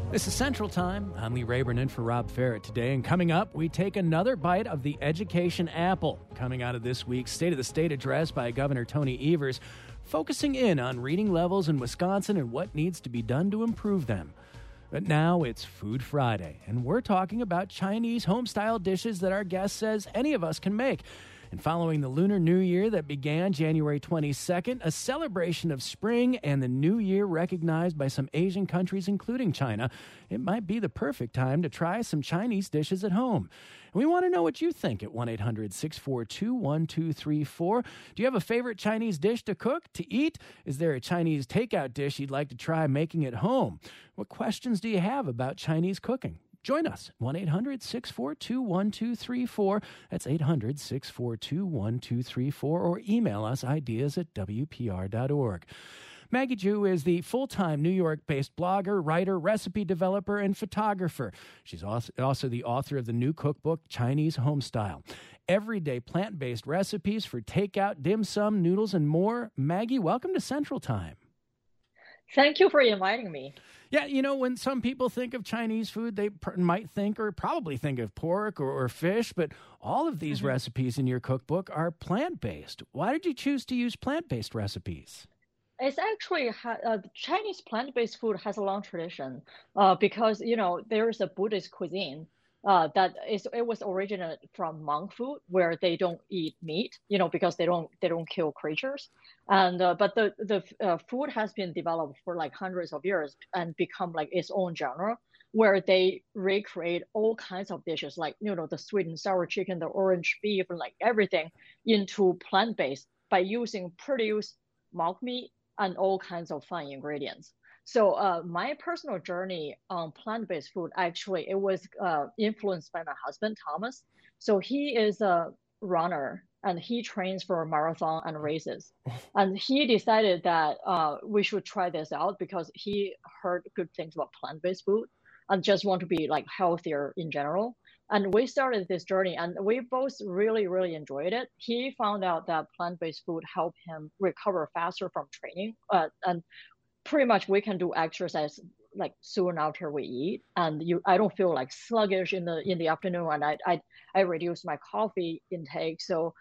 This is Central Time. I'm Lee Rayburn in for Rob Ferrett today. And coming up, we take another bite of the education apple. Coming out of this week's State of the State address by Governor Tony Evers, focusing in on reading levels in Wisconsin and what needs to be done to improve them. But now it's Food Friday, and we're talking about Chinese home-style dishes that our guest says any of us can make. And following the Lunar New Year that began January 22nd, a celebration of spring and the new year recognized by some Asian countries, including China, it might be the perfect time to try some Chinese dishes at home. And we want to know what you think at 1-800-642-1234. Do you have a favorite Chinese dish to cook, to eat? Is there a Chinese takeout dish you'd like to try making at home? What questions do you have about Chinese cooking? Join us, 1-800-642-1234. That's 800-642-1234. Or email us ideas at WPR.org. Maggie Zhu is the full-time New York-based blogger, writer, recipe developer, and photographer. She's also the author of the new cookbook, Chinese Homestyle. Everyday plant-based recipes for takeout, dim sum, noodles, and more. Maggie, welcome to Central Time. Thank you for inviting me. Yeah, you know, when some people think of Chinese food, they might think or probably think of pork or fish, but all of these recipes in your cookbook are plant-based. Why did you choose to use plant-based recipes? It's actually Chinese plant-based food has a long tradition because, you know, there is a Buddhist cuisine it was originated from monk food where they don't eat meat, you know, because they don't kill creatures. And but the food has been developed for like hundreds of years and become like its own genre where they recreate all kinds of dishes like, you know, the sweet and sour chicken, the orange beef, and like everything into plant-based by using produced mock meat and all kinds of fun ingredients. So my personal journey on plant-based food, actually, it was influenced by my husband, Thomas. So he is a runner and he trains for a marathon and races. And he decided that we should try this out because he heard good things about plant-based food and just want to be like healthier in general. And we started this journey and we both really, really enjoyed it. He found out that plant-based food helped him recover faster from training. And pretty much we can do exercise like soon after we eat, and I don't feel like sluggish in the afternoon, and I reduced my coffee intake. So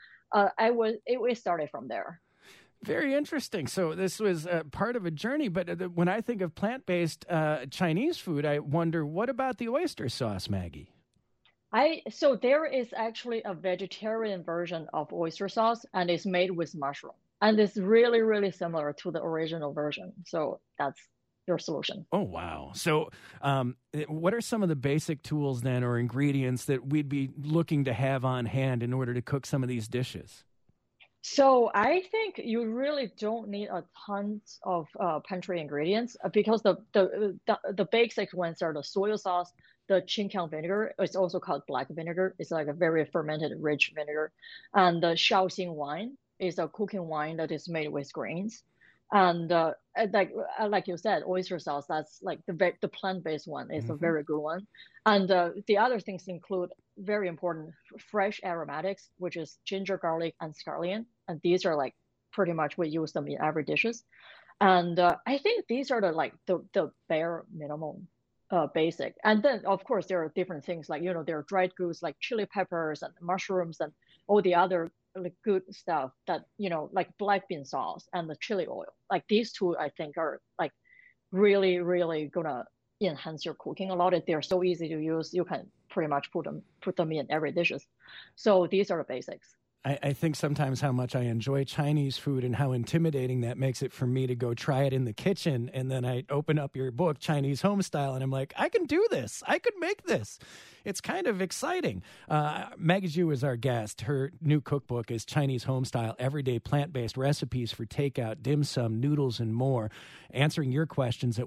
it started from there. Very interesting. So this was part of a journey, but when I think of plant-based Chinese food, I wonder, what about the oyster sauce, Maggie? So there is actually a vegetarian version of oyster sauce, and it's made with mushroom. And it's really, really similar to the original version. So that's your solution. Oh, wow. So what are some of the basic tools then or ingredients that we'd be looking to have on hand in order to cook some of these dishes? So I think you really don't need a ton of pantry ingredients because the basic ones are the soy sauce, the Qingqiang vinegar. It's also called black vinegar. It's like a very fermented, rich vinegar. And the Shaoxing wine is a cooking wine that is made with grains. And like you said, oyster sauce, that's like the plant-based one is a very good one. And the other things include very important fresh aromatics, which is ginger, garlic, and scallion. And these are like pretty much we use them in every dishes. And I think these are the bare minimum basic. And then of course there are different things like, you know, there are dried goods like chili peppers and mushrooms and all the other good stuff that, you know, like black bean sauce and the chili oil. Like these two, I think are like really, really gonna enhance your cooking a lot. They're so easy to use. You can pretty much put them in every dishes. So these are the basics. I think sometimes how much I enjoy Chinese food and how intimidating that makes it for me to go try it in the kitchen. And then I open up your book, Chinese Homestyle, and I'm like, I can do this. I could make this. It's kind of exciting. Maggie Zhu is our guest. Her new cookbook is Chinese Homestyle, Everyday Plant-Based Recipes for Takeout, Dim Sum, Noodles, and More. Answering your questions at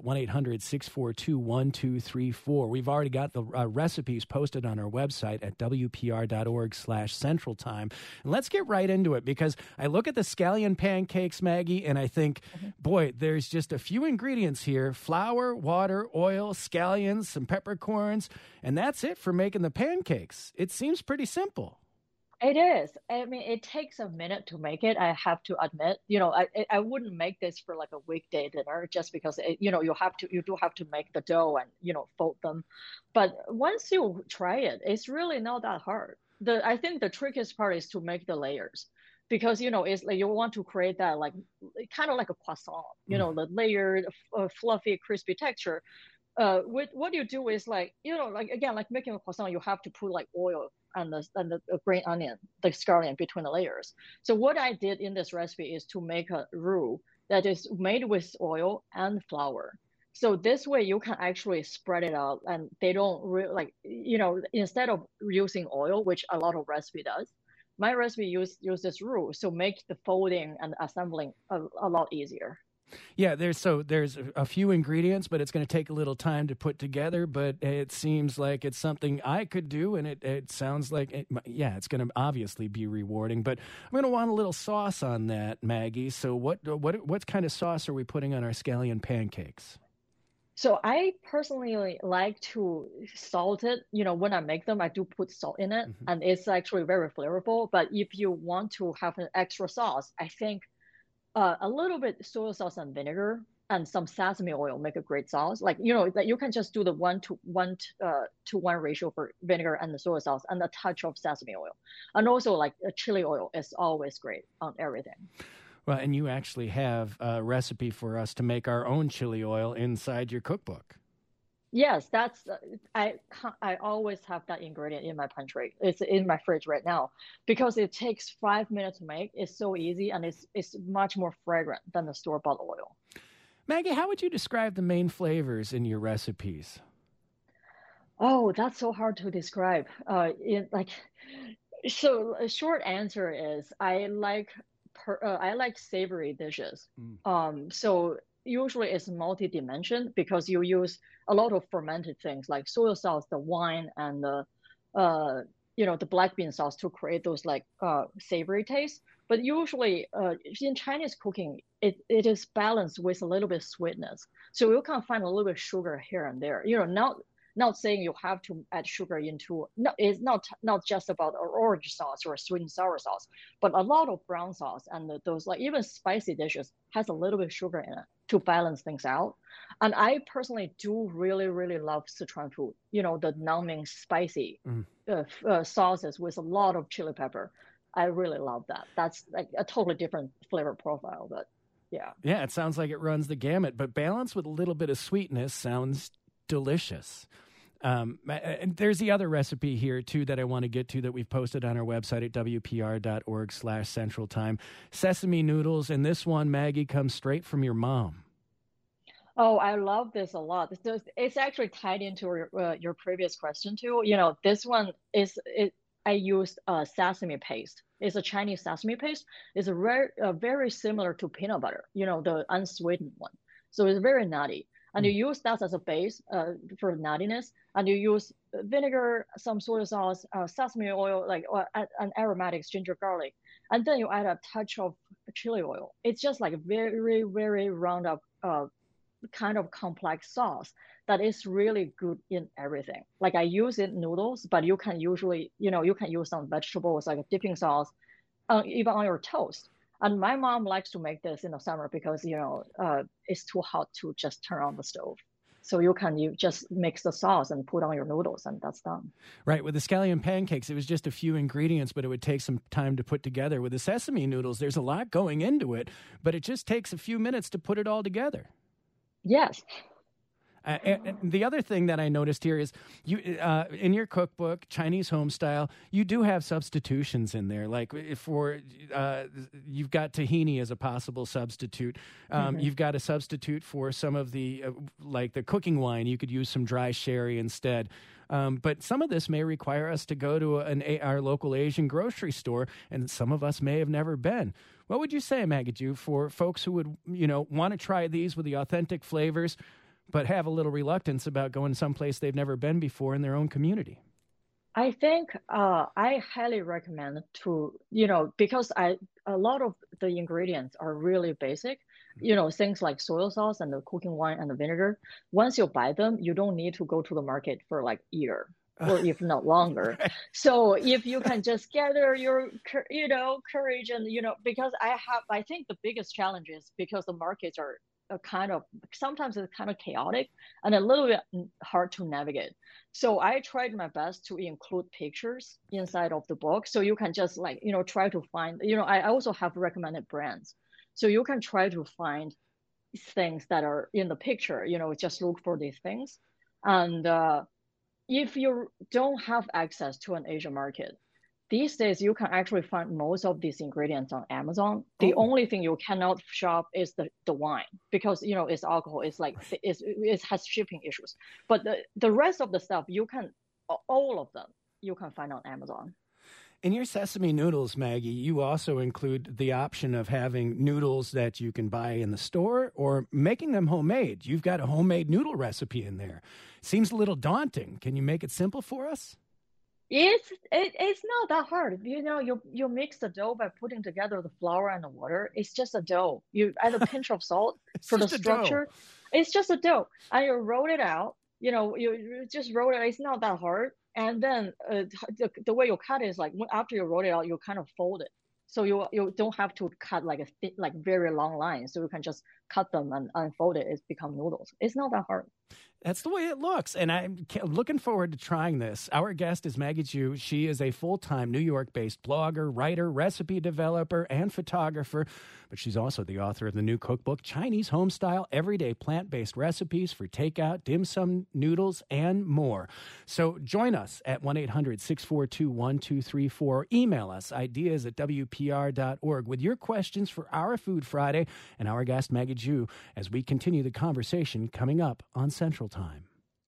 1-800-642-1234. We've already got the recipes posted on our website at WPR.org/Central Time. And let's get right into it because I look at the scallion pancakes, Maggie, and I think, boy, there's just a few ingredients here: flour, water, oil, scallions, some peppercorns, and that's it for making the pancakes. It seems pretty simple. It is. I mean, it takes a minute to make it. I have to admit, I wouldn't make this for like a weekday dinner just because you do have to make the dough and fold them. But once you try it, it's really not that hard. I think the trickiest part is to make the layers because it's like you want to create that like kind of like a croissant, the layered, fluffy, crispy texture. With what you do is like like again like making a croissant, you have to put like oil and the green onion, the scallion between the layers. So what I did in this recipe is to make a roux that is made with oil and flour. So this way you can actually spread it out, and they don't really like instead of using oil, which a lot of recipe does. My recipe use this roux, so make the folding and assembling a lot easier. Yeah, there's a few ingredients, but it's going to take a little time to put together. But it seems like it's something I could do, and it sounds like it's going to obviously be rewarding. But I'm going to want a little sauce on that, Maggie. So what kind of sauce are we putting on our scallion pancakes? So I personally like to salt it. When I make them, I do put salt in it, Mm-hmm. and it's actually very flavorful. But if you want to have an extra sauce, I think a little bit soy sauce and vinegar and some sesame oil make a great sauce. Like that you can just do the 1 to 1 ratio for vinegar and the soy sauce and a touch of sesame oil, and also like a chili oil is always great on everything. Well, and you actually have a recipe for us to make our own chili oil inside your cookbook. Yes, that's I always have that ingredient in my pantry. It's in my fridge right now because it takes 5 minutes to make. It's so easy and it's much more fragrant than the store-bought oil. Maggie, how would you describe the main flavors in your recipes? Oh, that's so hard to describe. So a short answer is I like savory dishes. Mm. So usually it's multi-dimension because you use a lot of fermented things like soy sauce, the wine, and the black bean sauce to create those like savory tastes. But usually in Chinese cooking, it is balanced with a little bit sweetness. So you can find a little bit sugar here and there. Not saying you have to add sugar into. No, it's not just about orange sauce or sweet and sour sauce, but a lot of brown sauce and those like even spicy dishes has a little bit of sugar in it to balance things out. And I personally do really really love Sichuan food. The Nanming spicy sauces with a lot of chili pepper. I really love that. That's like a totally different flavor profile, but yeah. Yeah, it sounds like it runs the gamut, but balanced with a little bit of sweetness sounds delicious. And there's the other recipe here, too, that I want to get to that we've posted on our website at wpr.org/Central Time. Sesame noodles, and this one, Maggie, comes straight from your mom. Oh, I love this a lot. It's actually tied into your previous question, too. This one I used sesame paste. It's a Chinese sesame paste. It's very similar to peanut butter, the unsweetened one. So it's very nutty. And you use that as a base for nuttiness, and you use vinegar, some soy sauce, sesame oil, and aromatics, ginger, garlic, and then you add a touch of chili oil. It's just like a very, very round up kind of complex sauce that is really good in everything. Like I use it in noodles, but you can usually, you can use some vegetables like a dipping sauce, even on your toast. And my mom likes to make this in the summer because, it's too hot to just turn on the stove. So you just mix the sauce and put on your noodles, and that's done. Right. With the scallion pancakes, it was just a few ingredients, but it would take some time to put together. With the sesame noodles, there's a lot going into it, but it just takes a few minutes to put it all together. Yes. And the other thing that I noticed here is you in your cookbook, Chinese home style, you do have substitutions in there. Like you've got tahini as a possible substitute. You've got a substitute for some of the like the cooking wine. You could use some dry sherry instead. But some of this may require us to go to our local Asian grocery store, and some of us may have never been. What would you say, Maggie, for folks who would want to try these with the authentic flavors, but have a little reluctance about going someplace they've never been before in their own community? I think I highly recommend to, because a lot of the ingredients are really basic, things like soy sauce and the cooking wine and the vinegar. Once you buy them, you don't need to go to the market for like a year. or if not longer. Right. So if you can just gather your, courage and, because I think the biggest challenge is because the markets are sometimes it's kind of chaotic and a little bit hard to navigate. So I tried my best to include pictures inside of the book. So you can just try to find, I also have recommended brands. So you can try to find things that are in the picture, just look for these things. And if you don't have access to an Asian market, these days you can actually find most of these ingredients on Amazon. The only thing you cannot shop is the wine because it's alcohol. It has shipping issues. But the rest of the stuff all of them you can find on Amazon. In your sesame noodles, Maggie, you also include the option of having noodles that you can buy in the store or making them homemade. You've got a homemade noodle recipe in there. Seems a little daunting. Can you make it simple for us? It's not that hard. You mix the dough by putting together the flour and the water. It's just a dough. You add a pinch of salt for the structure. It's just a dough. And you roll it out. You just roll it. It's not that hard. And then the way you cut it is after you roll it out, you kind of fold it. So you don't have to cut very long lines. So you can just cut them and unfold it. It's become noodles. It's not that hard. That's the way it looks, and I'm looking forward to trying this. Our guest is Maggie Zhu. She is a full-time New York-based blogger, writer, recipe developer, and photographer, but she's also the author of the new cookbook, Chinese Homestyle, Everyday Plant-Based Recipes for Takeout, Dim Sum Noodles, and more. So join us at 1-800-642-1234. Email us, ideas@wpr.org, with your questions for our Food Friday and our guest, Maggie Zhu, as we continue the conversation coming up on Central Time.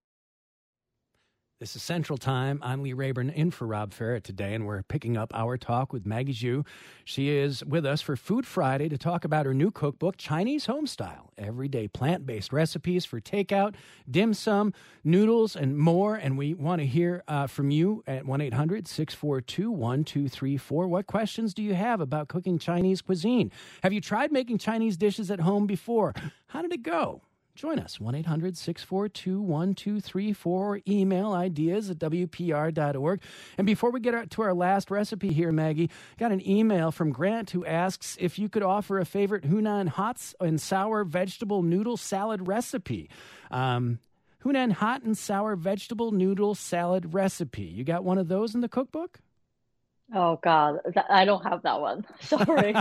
This is Central Time. I'm Lee Rayburn in for Rob Ferrett today, and we're picking up our talk with Maggie Zhu. She is with us for Food Friday to talk about her new cookbook, Chinese Homestyle, Everyday Plant-Based Recipes for Takeout, Dim Sum, Noodles, and more. And we want to hear from you at 1-800-642-1234. What questions do you have about cooking Chinese cuisine? Have you tried making Chinese dishes at home before? How did it go? Join us, 1-800-642-1234, or email ideas@wpr.org. And before we get to our last recipe here, Maggie, got an email from Grant who asks if you could offer a favorite Hunan hot and sour vegetable noodle salad recipe. Hunan hot and sour vegetable noodle salad recipe. You got one of those in the cookbook? Oh, God, I don't have that one. Sorry.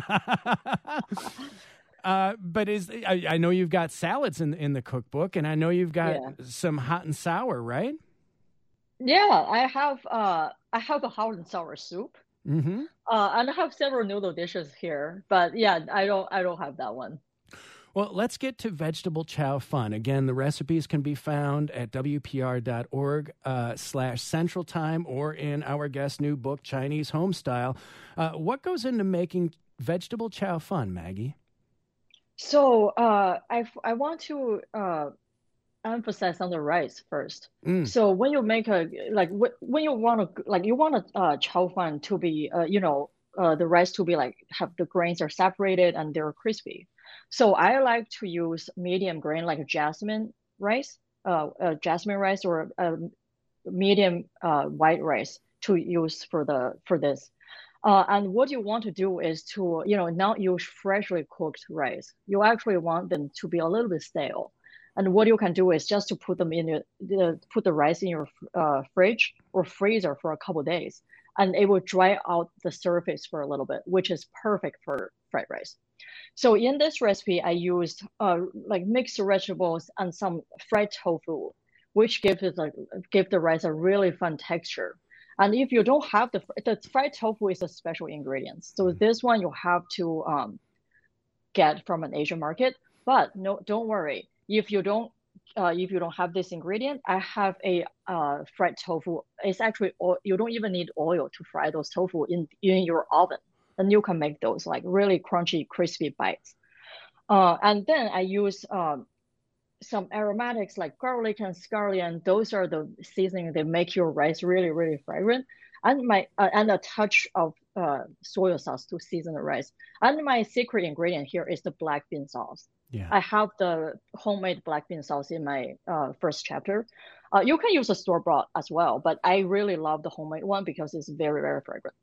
But I know you've got salads in the cookbook, and I know you've got some hot and sour, right? Yeah, I have a hot and sour soup, and I have several noodle dishes here. But yeah, I don't have that one. Well, let's get to vegetable chow fun. Again, the recipes can be found at wpr.org/Central Time or in our guest's new book, Chinese Homestyle. What goes into making vegetable chow fun, Maggie? So I want to emphasize on the rice first. So when you make when you want to chow fun to be the rice to be have the grains are separated and they're crispy. So I like to use medium grain like jasmine rice or medium white rice to use for this. And what you want to do is to, not use freshly cooked rice. You actually want them to be a little bit stale. And what you can do is just to put them put the rice in your fridge or freezer for a couple of days, and it will dry out the surface for a little bit, which is perfect for fried rice. So in this recipe, I used mixed vegetables and some fried tofu, which give the rice a really fun texture. And if you don't have the fried tofu is a special ingredient. So this one you have to get from an Asian market. But no, don't worry. If you don't have this ingredient, I have a fried tofu. It's actually you don't even need oil to fry those tofu in your oven, and you can make those really crunchy, crispy bites. And then I use some aromatics like garlic and scallion. Those are the seasoning that make your rice really, really fragrant. And and a touch of soy sauce to season the rice. And my secret ingredient here is the black bean sauce. Yeah. I have the homemade black bean sauce in my first chapter. You can use a store-bought as well, but I really love the homemade one because it's very, very fragrant.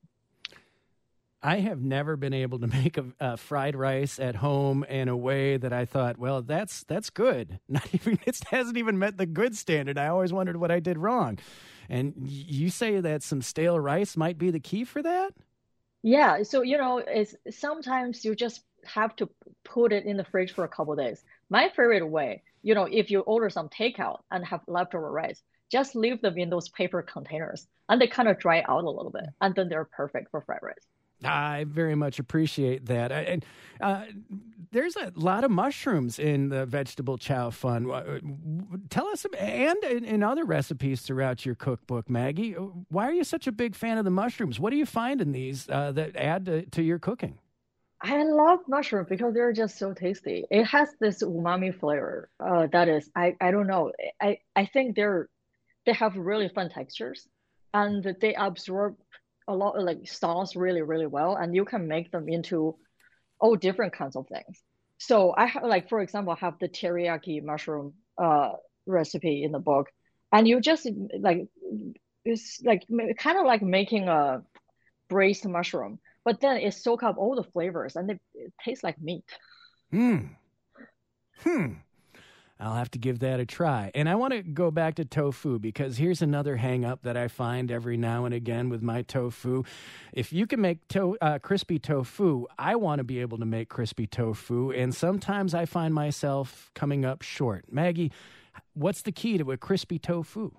I have never been able to make a fried rice at home in a way that I thought, well, that's good. Not even it hasn't even met the good standard. I always wondered what I did wrong. And you say that some stale rice might be the key for that? Yeah, so it's sometimes you just have to put it in the fridge for a couple days. My favorite way, if you order some takeout and have leftover rice, just leave them in those paper containers and they kind of dry out a little bit, and then they're perfect for fried rice. I very much appreciate that. And there's a lot of mushrooms in the vegetable chow fun. Tell us, and in other recipes throughout your cookbook, Maggie, why are you such a big fan of the mushrooms? What do you find in these that add to your cooking? I love mushroom because they're just so tasty. It has this umami flavor that is, I don't know. I think they have really fun textures and they absorb a lot of like sauce really, really well. And you can make them into all different kinds of things. So I have like, for example, I have the teriyaki mushroom recipe in the book. And you just like, it's like kind of like making a braised mushroom, but then it soak up all the flavors and it tastes like meat. Hmm. Hmm. I'll have to give that a try. And I want to go back to tofu because here's another hang up that I find every now and again with my tofu. If you can make crispy tofu, I want to be able to make crispy tofu. And sometimes I find myself coming up short. Maggie, what's the key to a crispy tofu?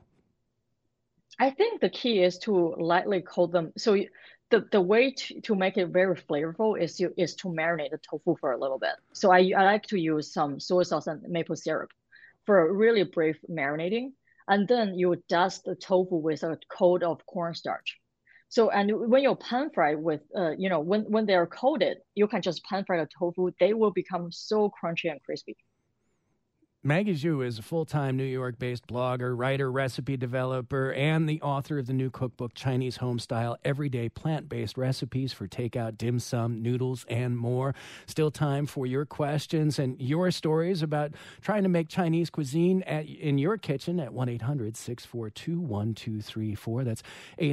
I think the key is to lightly coat them. So the way to make it very flavorful is to marinate the tofu for a little bit. So I like to use some soy sauce and maple syrup for a really brief marinating. And then you dust the tofu with a coat of cornstarch. So, and when you pan fry with, when they're coated, you can just pan fry the tofu. They will become so crunchy and crispy. Maggie Zhu is a full-time New York-based blogger, writer, recipe developer, and the author of the new cookbook, Chinese Homestyle, Everyday Plant-Based Recipes for Takeout, Dim Sum, Noodles, and More. Still time for your questions and your stories about trying to make Chinese cuisine in your kitchen at 1-800-642-1234. That's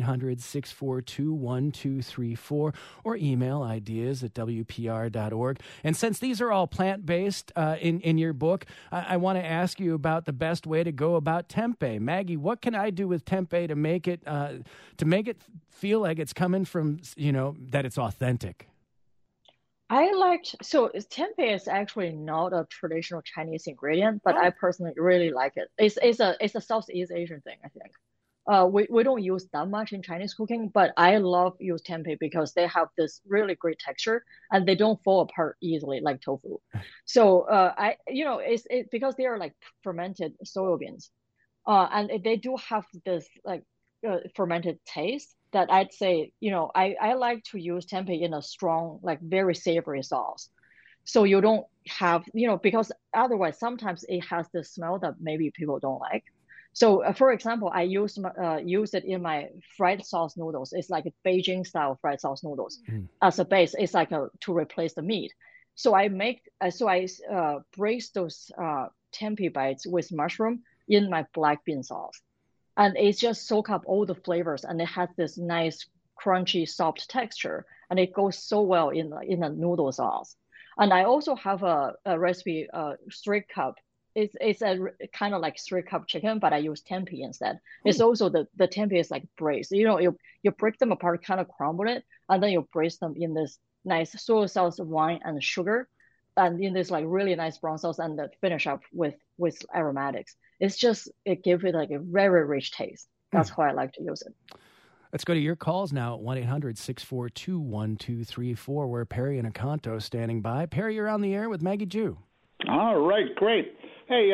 800-642-1234. Or email ideas@wpr.org. And since these are all plant-based in your book, I want to ask you about the best way to go about tempeh. Maggie, what can I do with tempeh to make it feel like it's coming from, that it's authentic? So tempeh is actually not a traditional Chinese ingredient, but I personally really like it. It's a Southeast Asian thing, I think. We don't use that much in Chinese cooking, but I love use tempeh because they have this really great texture and they don't fall apart easily like tofu. So it's because they are like fermented soybeans, and they do have this like fermented taste that I'd say I like to use tempeh in a strong like very savory sauce. So you don't have because otherwise sometimes it has the smell that maybe people don't like. So, for example, I use it in my fried sauce noodles. It's like a Beijing style fried sauce noodles as a base. It's like to replace the meat. So I braise those tempeh bites with mushroom in my black bean sauce, and it just soak up all the flavors, and it has this nice crunchy soft texture, and it goes so well in the noodle sauce. And I also have a recipe, straight cup. It's a kind of like straight cup chicken, but I use tempeh instead. It's also the tempeh is like braised. You break them apart, kind of crumble it, and then you braise them in this nice soy sauce, wine, and sugar, and in this like really nice brown sauce, and then finish up with aromatics. It gives it like a very rich taste. That's how I like to use it. Let's go to your calls now at 1-800-642-1234, where Perry and Akanto standing by. Perry, you're on the air with Maggie Zhu. All right, great. Hey,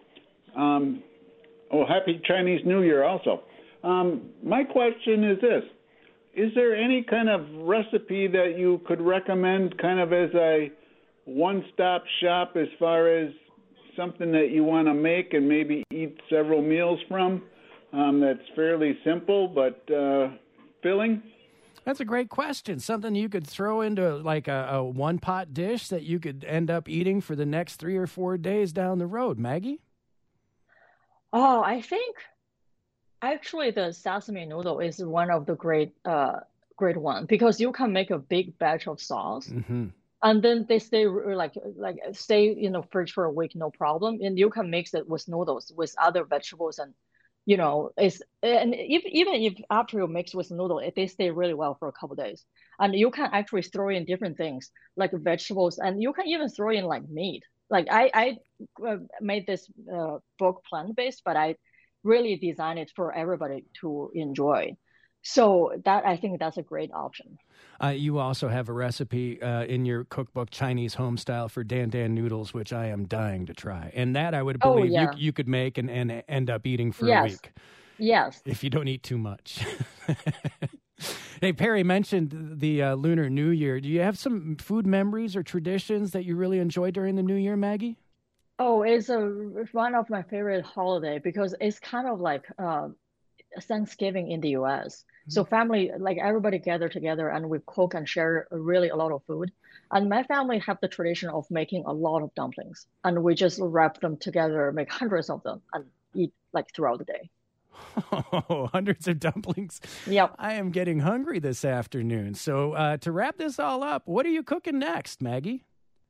happy Chinese New Year also. My question is this. Is there any kind of recipe that you could recommend kind of as a one-stop shop as far as something that you want to make and maybe eat several meals from that's fairly simple but filling? That's a great question. Something you could throw into like a one-pot dish that you could end up eating for the next 3 or 4 days down the road. Maggie? Oh, I think actually the sesame noodle is one of the great one because you can make a big batch of sauce Mm-hmm. and then they stay like stay in the fridge for a week, no problem. And you can mix it with noodles with other vegetables and it's and even if after you mix with noodle, they stay really well for a couple days. And you can actually throw in different things like vegetables, and you can even throw in like meat. Like I made this book plant-based, but I really designed it for everybody to enjoy. So that I think that's a great option. You also have a recipe in your cookbook, Chinese Home Style, for Dan Dan noodles, which I am dying to try. And that I would believe Yeah. you could make and end up eating for a Yes. week. Yes. If you don't eat too much. Hey, Perry mentioned the Lunar New Year. Do you have some food memories or traditions that you really enjoy during the New Year, Maggie? Oh, it's one of my favorite holiday because it's kind of like Thanksgiving in the US. So family, like everybody gather together and we cook and share really a lot of food. And my family have the tradition of making a lot of dumplings. And we just wrap them together, make hundreds of them and eat like throughout the day. Oh, hundreds of dumplings. Yep. I am getting hungry this afternoon. So to wrap this all up, what are you cooking next, Maggie?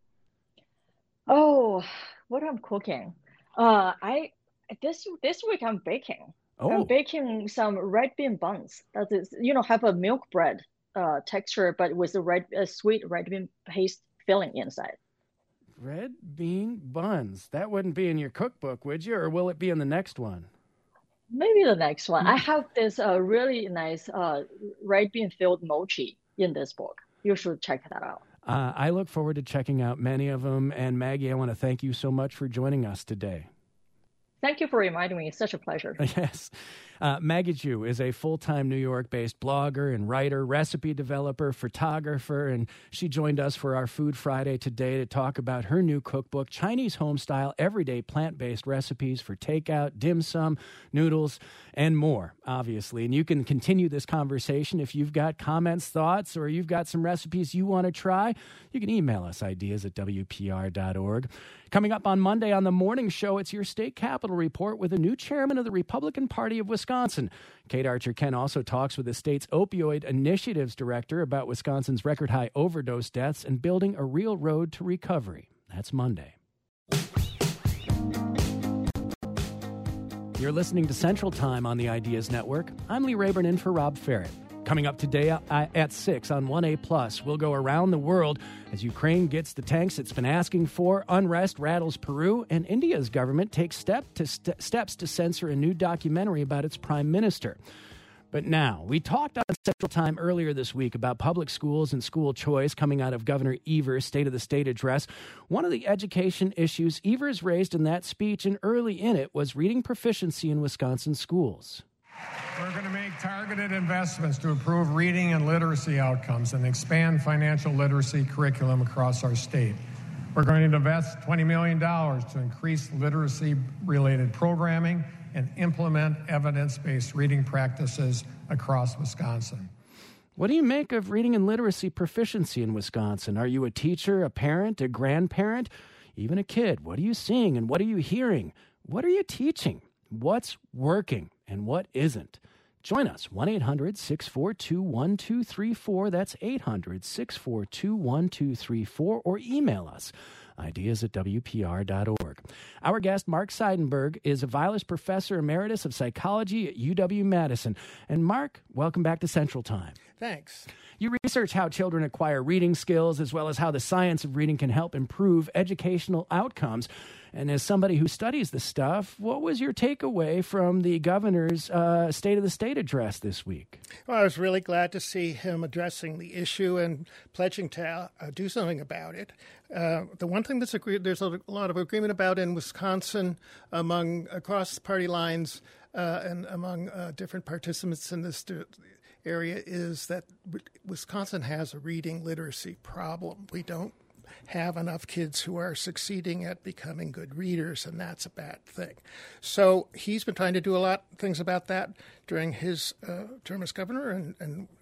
Oh, what I'm cooking. I this week I'm baking. Oh. I'm baking some red bean buns. That is, have a milk bread texture, but with a sweet red bean paste filling inside. Red bean buns. That wouldn't be in your cookbook, would you? Or will it be in the next one? Maybe the next one. I have this really nice red bean filled mochi in this book. You should check that out. I look forward to checking out many of them. And Maggie, I want to thank you so much for joining us today. Thank you for reminding me. It's such a pleasure. Yes. Maggie Zhu is a full-time New York-based blogger and writer, recipe developer, photographer, and she joined us for our Food Friday today to talk about her new cookbook, Chinese Homestyle, Everyday Plant-Based Recipes for Takeout, Dim Sum, Noodles, and more, obviously. And you can continue this conversation if you've got comments, thoughts, or you've got some recipes you want to try. You can email us ideas@wpr.org. Coming up on Monday on the morning show, it's your state capitol report with a new chairman of the Republican Party of Wisconsin. Kate Archer-Ken also talks with the state's opioid initiatives director about Wisconsin's record-high overdose deaths and building a real road to recovery. That's Monday. You're listening to Central Time on the Ideas Network. I'm Lee Rayburn in for Rob Ferret. Coming up today at 6 on 1A+, we'll go around the world as Ukraine gets the tanks it's been asking for, unrest rattles Peru, and India's government takes steps to censor a new documentary about its prime minister. But now, we talked on Central Time earlier this week about public schools and school choice coming out of Governor Evers' State of the State address. One of the education issues Evers raised in that speech and early in it was reading proficiency in Wisconsin schools. We're going to make targeted investments to improve reading and literacy outcomes and expand financial literacy curriculum across our state. We're going to invest $20 million to increase literacy-related programming and implement evidence-based reading practices across Wisconsin. What do you make of reading and literacy proficiency in Wisconsin? Are you a teacher, a parent, a grandparent, even a kid? What are you seeing and what are you hearing? What are you teaching? What's working and what isn't? Join us, 1-800-642-1234. That's 800-642-1234. Or email us, ideas@wpr.org. Our guest, Mark Seidenberg, is a Vilas Professor Emeritus of Psychology at UW-Madison. And Mark, welcome back to Central Time. Thanks. You research how children acquire reading skills as well as how the science of reading can help improve educational outcomes. And as somebody who studies this stuff, what was your takeaway from the governor's State of the State address this week? Well, I was really glad to see him addressing the issue and pledging to do something about it. The one thing there's a lot of agreement about in Wisconsin across party lines and among different participants in this area is that Wisconsin has a reading literacy problem. We don't have enough kids who are succeeding at becoming good readers, and that's a bad thing. So he's been trying to do a lot of things about that during his term as governor and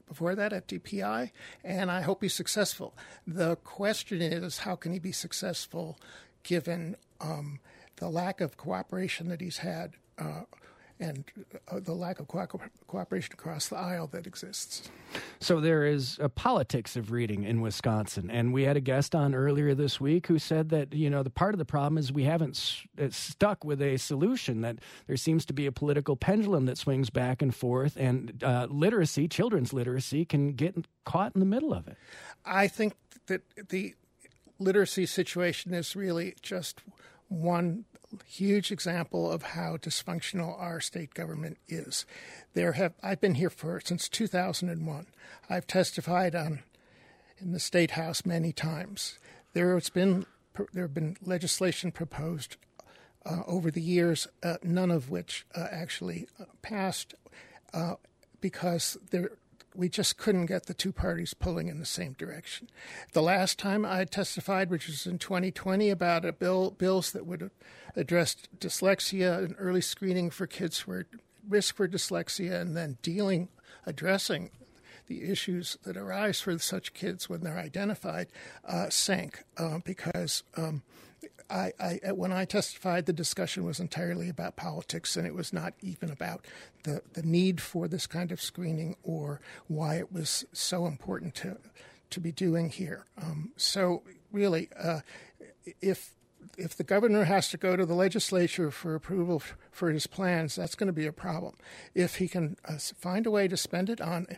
before that at DPI, and I hope he's successful. The question is, how can he be successful given the lack of cooperation that he's had and the lack of cooperation across the aisle that exists. So there is a politics of reading in Wisconsin, and we had a guest on earlier this week who said that, the part of the problem is we haven't stuck with a solution, that there seems to be a political pendulum that swings back and forth, and literacy, children's literacy, can get caught in the middle of it. I think that the literacy situation is really just one huge example of how dysfunctional our state government is. I've been here since 2001. I've testified in the State House many times. There have been legislation proposed over the years, none of which actually passed because we just couldn't get the two parties pulling in the same direction. The last time I testified, which was in 2020, about bills that would address dyslexia and early screening for kids who are at risk for dyslexia, and then addressing the issues that arise for such kids when they're identified, sank because when I testified, the discussion was entirely about politics, and it was not even about the need for this kind of screening or why it was so important to be doing here. So really, if the governor has to go to the legislature for approval for his plans, that's going to be a problem. If he can find a way to spend it on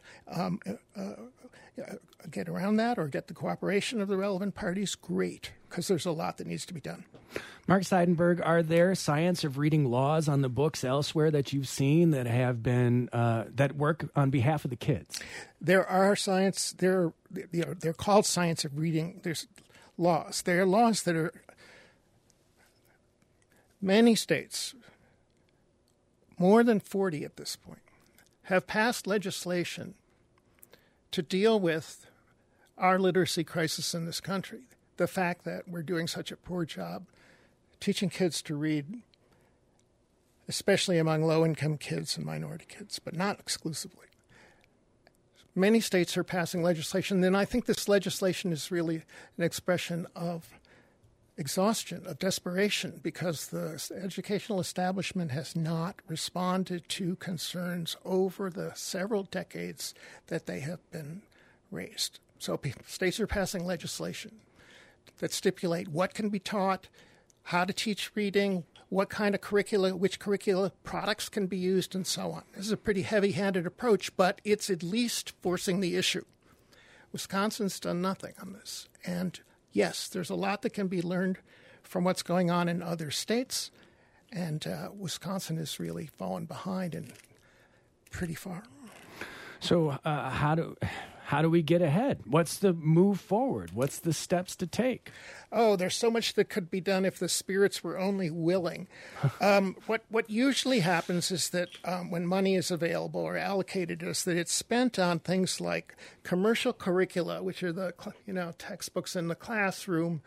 get around that or get the cooperation of the relevant parties, great, because there's a lot that needs to be done. Mark Seidenberg, are there science of reading laws on the books elsewhere that you've seen that have been that work on behalf of the kids? There are science. They're called science of reading. There's laws. There are laws that are many states, more than 40 at this point, have passed legislation to deal with our literacy crisis in this country. The fact that we're doing such a poor job teaching kids to read, especially among low-income kids and minority kids, but not exclusively. Many states are passing legislation, and I think this legislation is really an expression of exhaustion, of desperation, because the educational establishment has not responded to concerns over the several decades that they have been raised. So states are passing legislation that stipulate what can be taught, how to teach reading, what kind of curricula, which curricula products can be used, and so on. This is a pretty heavy-handed approach, but it's at least forcing the issue. Wisconsin's done nothing on this. And yes, there's a lot that can be learned from what's going on in other states, and Wisconsin has really fallen behind and pretty far. So how do we get ahead? What's the move forward? What's the steps to take? Oh, there's so much that could be done if the spirits were only willing. What usually happens is that when money is available or allocated, is that it's spent on things like commercial curricula, which are the textbooks in the classroom,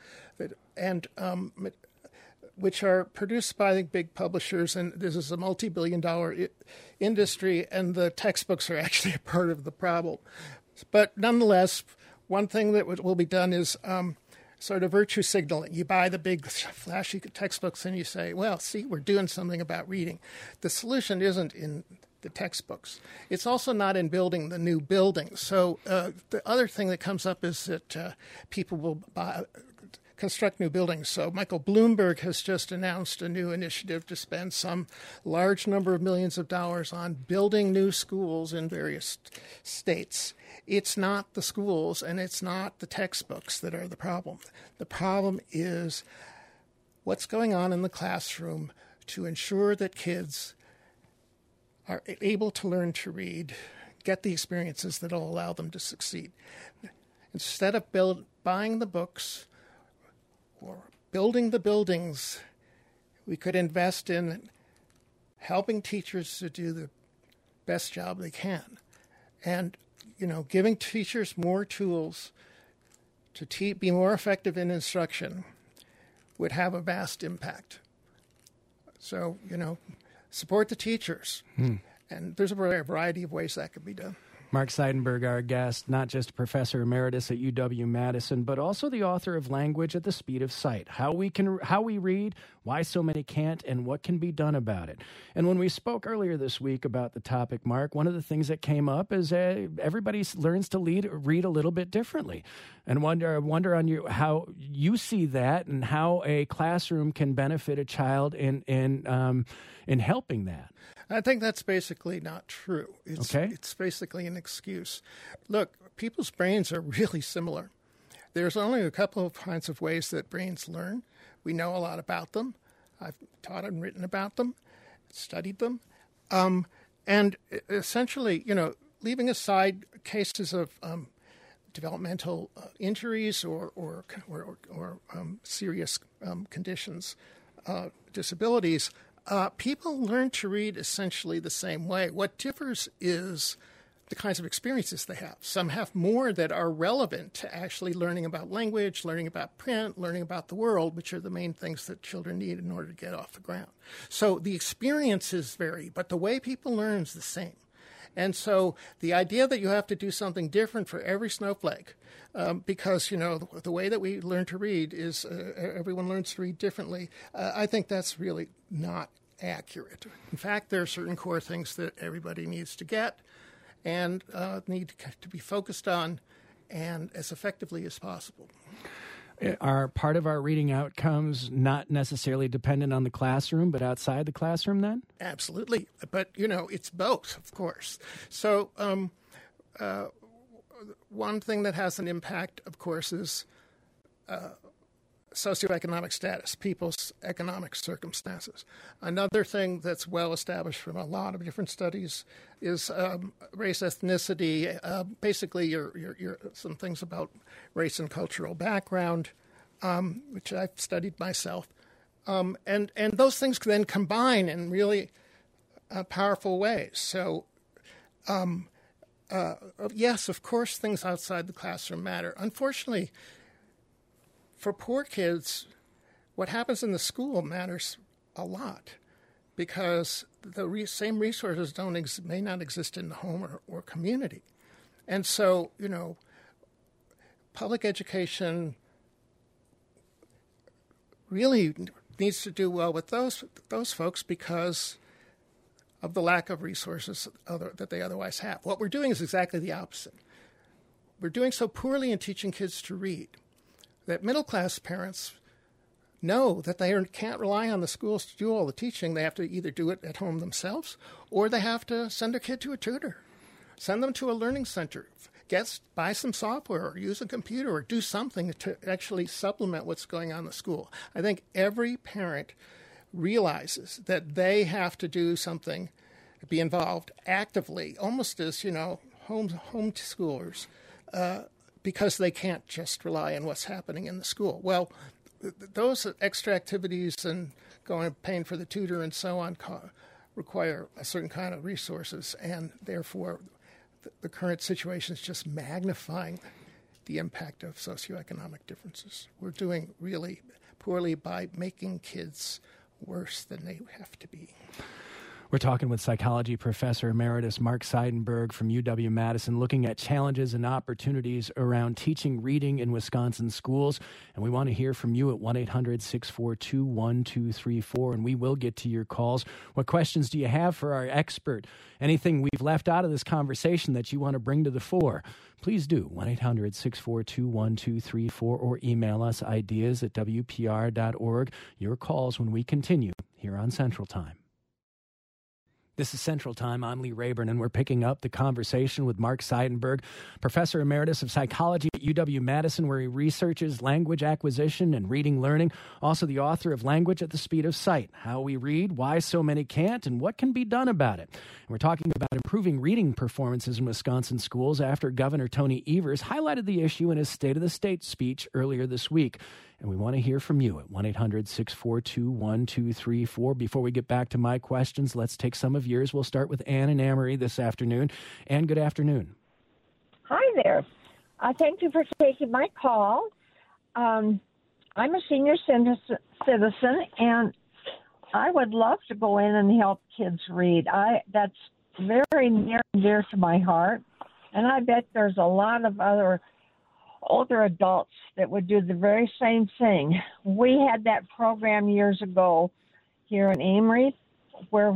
which are produced by the big publishers, and this is a multi-billion-dollar industry, and the textbooks are actually a part of the problem. But nonetheless, one thing that will be done is sort of virtue signaling. You buy the big flashy textbooks and you say, well, see, we're doing something about reading. The solution isn't in the textbooks. It's also not in building the new buildings. So the other thing that comes up is that people will construct new buildings. So Michael Bloomberg has just announced a new initiative to spend some large number of millions of dollars on building new schools in various states. It's not the schools and it's not the textbooks that are the problem. The problem is what's going on in the classroom to ensure that kids are able to learn to read, get the experiences that will allow them to succeed. Instead of buying the books or building the buildings, we could invest in helping teachers to do the best job they can. And, giving teachers more tools to be more effective in instruction would have a vast impact. So, support the teachers. And there's a variety of ways that could be done. Mark Seidenberg, our guest, not just a professor emeritus at UW-Madison, but also the author of Language at the Speed of Sight, How We Read, Why So Many Can't, and What Can Be Done About It. And when we spoke earlier this week about the topic, Mark, one of the things that came up is everybody learns to read a little bit differently. And wonder on you how you see that and how a classroom can benefit a child in helping that. I think that's basically not true. It's basically an excuse. Look, people's brains are really similar. There's only a couple of kinds of ways that brains learn. We know a lot about them. I've taught and written about them, studied them. And essentially, leaving aside cases of developmental injuries or serious conditions, disabilities, people learn to read essentially the same way. What differs is the kinds of experiences they have. Some have more that are relevant to actually learning about language, learning about print, learning about the world, which are the main things that children need in order to get off the ground. So the experiences vary, but the way people learn is the same. And so the idea that you have to do something different for every snowflake, because, the way that we learn to read is everyone learns to read differently, I think that's really not accurate. In fact, there are certain core things that everybody needs to get and need to be focused on and as effectively as possible. Are part of our reading outcomes not necessarily dependent on the classroom, but outside the classroom then? Absolutely. But, it's both, of course. So one thing that has an impact, of course, is socioeconomic status, people's economic circumstances. Another thing that's well established from a lot of different studies is race, ethnicity, basically your some things about race and cultural background, which I've studied myself. And those things then combine in really powerful ways. So, yes, of course, things outside the classroom matter. Unfortunately, for poor kids, what happens in the school matters a lot because the same resources may not exist in the home or community. And so, public education really needs to do well with those folks because of the lack of resources that they otherwise have. What we're doing is exactly the opposite. We're doing so poorly in teaching kids to read that middle-class parents know that they can't rely on the schools to do all the teaching. They have to either do it at home themselves or they have to send their kid to a tutor, send them to a learning center, buy some software or use a computer or do something to actually supplement what's going on in the school. I think every parent realizes that they have to do something, be involved actively, almost as, homeschoolers, because they can't just rely on what's happening in the school. Well, those extra activities and paying for the tutor and so on require a certain kind of resources, and therefore the current situation is just magnifying the impact of socioeconomic differences. We're doing really poorly by making kids worse than they have to be. We're talking with psychology professor emeritus Mark Seidenberg from UW-Madison, looking at challenges and opportunities around teaching reading in Wisconsin schools. And we want to hear from you at 1-800-642-1234, and we will get to your calls. What questions do you have for our expert? Anything we've left out of this conversation that you want to bring to the fore? Please do, 1-800-642-1234, or email us ideas@wpr.org. Your calls when we continue here on Central Time. This is Central Time. I'm Lee Rayburn, and we're picking up the conversation with Mark Seidenberg, professor emeritus of psychology at UW-Madison, where he researches language acquisition and reading learning, also the author of Language at the Speed of Sight, How We Read, Why So Many Can't, and What Can Be Done About It. And we're talking about improving reading performances in Wisconsin schools after Governor Tony Evers highlighted the issue in his State of the State speech earlier this week. And we want to hear from you at 1-800-642-1234. Before we get back to my questions, let's take some of yours. We'll start with Ann and Amory this afternoon. Ann, good afternoon. Hi there. Thank you for taking my call. I'm a senior citizen, and I would love to go in and help kids read. That's very near and dear to my heart. And I bet there's a lot of other older adults that would do the very same thing. We had that program years ago here in Amory where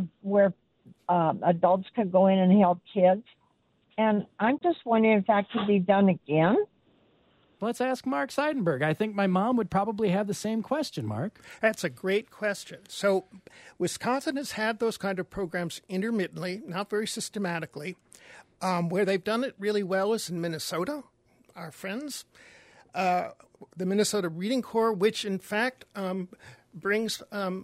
adults could go in and help kids. And I'm just wondering if that could be done again. Let's ask Mark Seidenberg. I think my mom would probably have the same question, Mark. That's a great question. So Wisconsin has had those kind of programs intermittently, not very systematically. Where they've done it really well is in Minnesota, our friends. The Minnesota Reading Corps, which in fact brings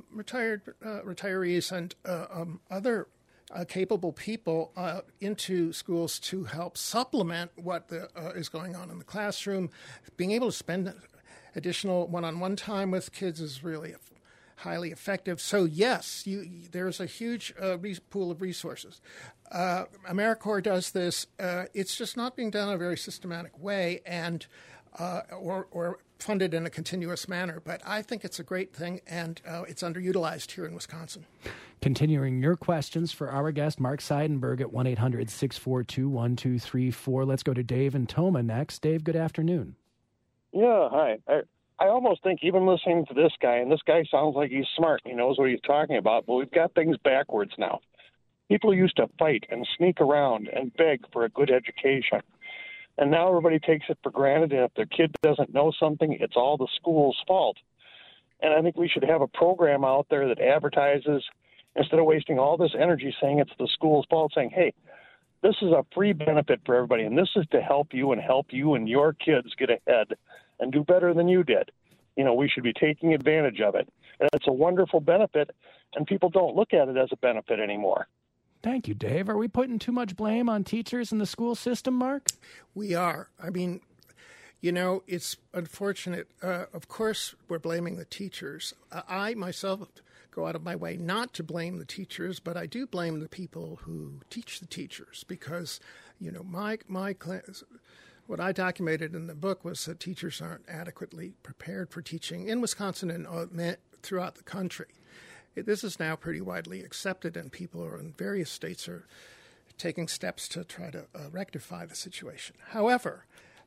retirees and other capable people into schools to help supplement what is going on in the classroom. Being able to spend additional one-on-one time with kids is really highly effective. So yes, there's a huge pool of resources. AmeriCorps does this. It's just not being done in a very systematic way and or funded in a continuous manner. But I think it's a great thing, and it's underutilized here in Wisconsin. Continuing your questions for our guest, Mark Seidenberg, at 1-800-642-1234. Let's go to Dave and Toma next. Dave, good afternoon. Yeah, hi. I almost think even listening to this guy, and this guy sounds like he's smart, he knows what he's talking about, but we've got things backwards now. People used to fight and sneak around and beg for a good education. And now everybody takes it for granted, and if their kid doesn't know something, it's all the school's fault. And I think we should have a program out there that advertises, instead of wasting all this energy saying it's the school's fault, saying, hey, this is a free benefit for everybody, and this is to help you and your kids get ahead and do better than you did. We should be taking advantage of it. And it's a wonderful benefit, and people don't look at it as a benefit anymore. Thank you, Dave. Are we putting too much blame on teachers in the school system, Mark? We are. I mean, it's unfortunate. Of course, we're blaming the teachers. I myself go out of my way not to blame the teachers, but I do blame the people who teach the teachers because, my class, what I documented in the book was that teachers aren't adequately prepared for teaching in Wisconsin and throughout the country. This is now pretty widely accepted, and people in various states are taking steps to try to rectify the situation. However,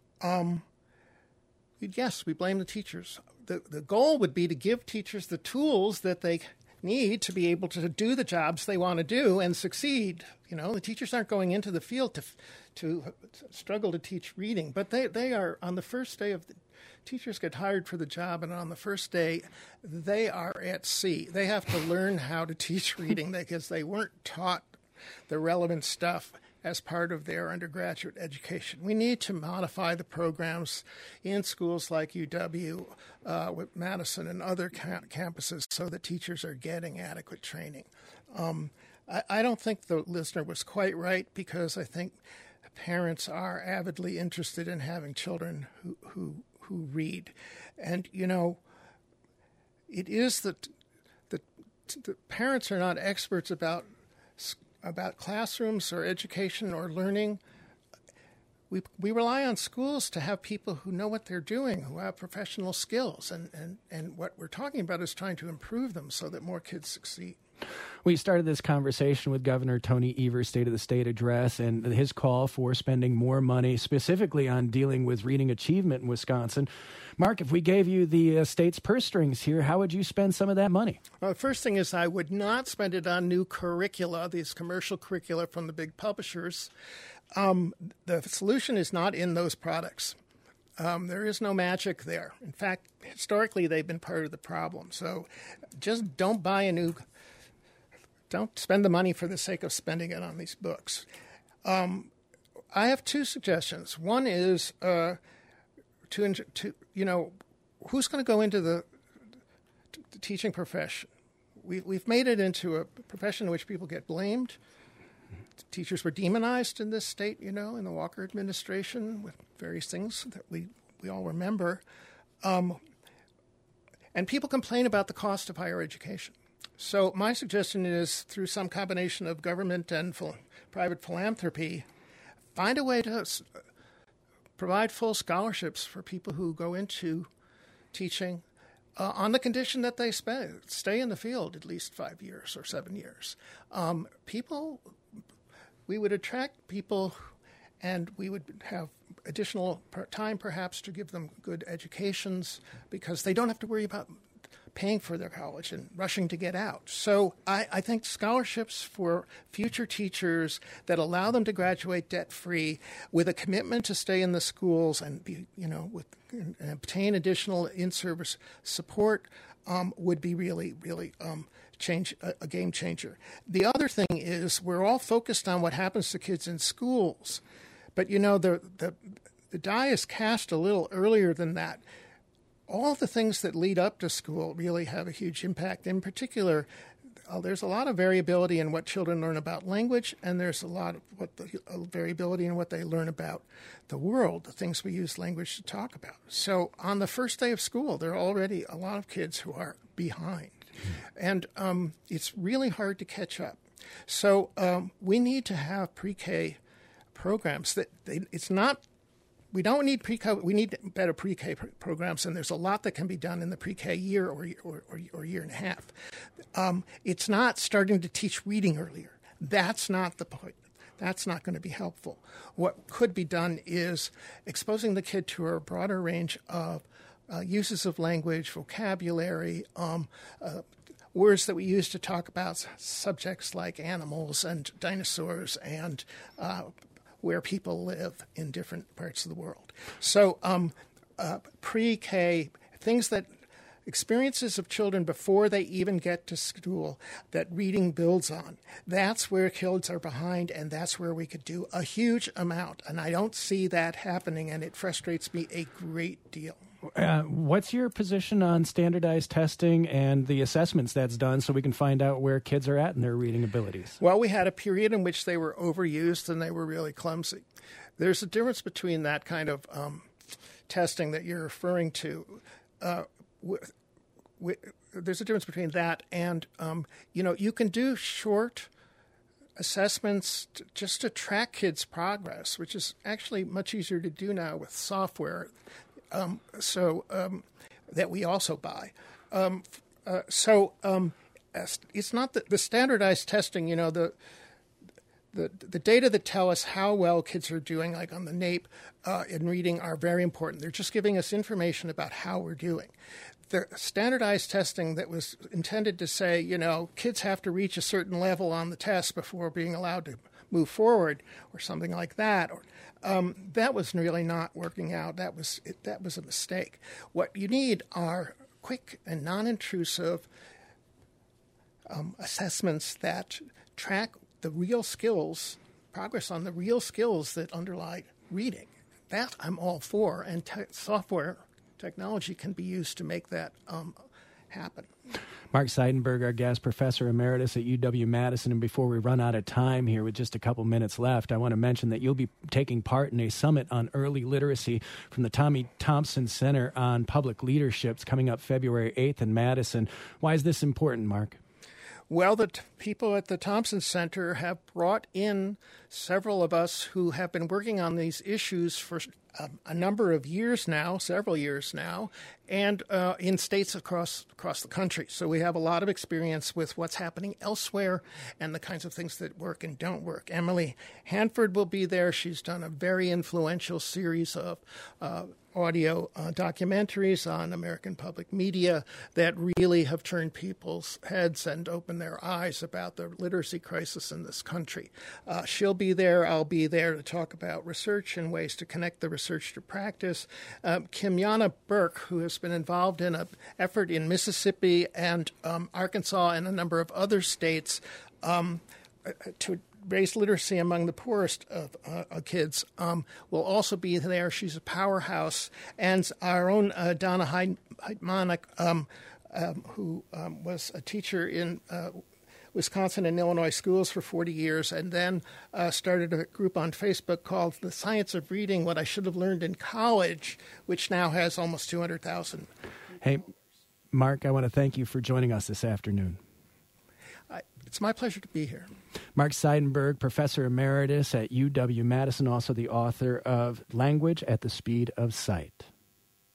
yes, we blame the teachers. The goal would be to give teachers the tools that they need to be able to do the jobs they want to do and succeed. The teachers aren't going into the field to struggle to teach reading, but they are on the first day of the teachers get hired for the job, and on the first day, they are at sea. They have to learn how to teach reading because they weren't taught the relevant stuff as part of their undergraduate education. We need to modify the programs in schools like UW, with Madison and other campuses so that teachers are getting adequate training. I don't think the listener was quite right because I think parents are avidly interested in having children who read. And, it is that the parents are not experts about classrooms or education or learning. We rely on schools to have people who know what they're doing, who have professional skills. And what we're talking about is trying to improve them so that more kids succeed. We started this conversation with Governor Tony Evers' State of the State address and his call for spending more money specifically on dealing with reading achievement in Wisconsin. Mark, if we gave you the state's purse strings here, how would you spend some of that money? Well, the first thing is I would not spend it on new curricula, these commercial curricula from the big publishers. The solution is not in those products. There is no magic there. In fact, historically, they've been part of the problem. So just don't spend the money for the sake of spending it on these books. I have two suggestions. One is who's going to go into the teaching profession? We've made it into a profession in which people get blamed. Teachers were demonized in this state, in the Walker administration with various things that we all remember. And people complain about the cost of higher education. So my suggestion is, through some combination of government and private philanthropy, find a way to provide full scholarships for people who go into teaching on the condition that they stay in the field at least 5 years or 7 years. We would attract people and we would have additional time perhaps to give them good educations because they don't have to worry about paying for their college and rushing to get out. So I think scholarships for future teachers that allow them to graduate debt-free with a commitment to stay in the schools and be, and obtain additional in-service support would be really, really a game changer. The other thing is we're all focused on what happens to kids in schools, but the die is cast a little earlier than that. All the things that lead up to school really have a huge impact. In particular, there's a lot of variability in what children learn about language, and there's a lot of variability in what they learn about the world, the things we use language to talk about. So on the first day of school, there are already a lot of kids who are behind, and it's really hard to catch up. So we need to have pre-K programs we don't need pre-K. We need better pre-K programs, and there's a lot that can be done in the pre-K year or year and a half. It's not starting to teach reading earlier. That's not the point. That's not going to be helpful. What could be done is exposing the kid to a broader range of uses of language, vocabulary, words that we use to talk about subjects like animals and dinosaurs and where people live in different parts of the world. So pre-K, experiences of children before they even get to school that reading builds on. That's where kids are behind, and that's where we could do a huge amount. And I don't see that happening, and it frustrates me a great deal. What's your position on standardized testing and the assessments that's done so we can find out where kids are at in their reading abilities? Well, we had a period in which they were overused and they were really clumsy. There's a difference between that kind of testing that you're referring to. There's a difference between that and, you can do short assessments just to track kids' progress, which is actually much easier to do now with software. That we also buy. It's not the standardized testing, the data that tell us how well kids are doing, like on the NAEP in reading, are very important. They're just giving us information about how we're doing. The standardized testing that was intended to say, kids have to reach a certain level on the test before being allowed to move forward or something like that, that was really not working out. That was a mistake. What you need are quick and non-intrusive assessments that track the real skills, progress on the real skills that underlie reading. That I'm all for, and software technology can be used to make that happen. Mark Seidenberg, our guest, professor emeritus at UW-Madison. And before we run out of time here with just a couple minutes left, I want to mention that you'll be taking part in a summit on early literacy from the Tommy Thompson Center on Public Leadership coming up February 8th in Madison. Why is this important, Mark? Well, the people at the Thompson Center have brought in several of us who have been working on these issues for a number of years now, several years now, and in states across the country. So we have a lot of experience with what's happening elsewhere and the kinds of things that work and don't work. Emily Hanford will be there. She's done a very influential series of audio documentaries on American public media that really have turned people's heads and opened their eyes about the literacy crisis in this country. She'll be there. I'll be there to talk about research and ways to connect the research to practice. Kimyana Burke, who has been involved in an effort in Mississippi and Arkansas and a number of other states to raise literacy among the poorest of kids, will also be there. She's a powerhouse. And our own Donna Heitmanek, who was a teacher in Wisconsin and Illinois schools for 40 years and then started a group on Facebook called The Science of Reading, What I Should Have Learned in College, which now has almost 200,000. Hey, Mark, I want to thank you for joining us this afternoon. It's my pleasure to be here. Mark Seidenberg, professor emeritus at UW-Madison, also the author of Language at the Speed of Sight.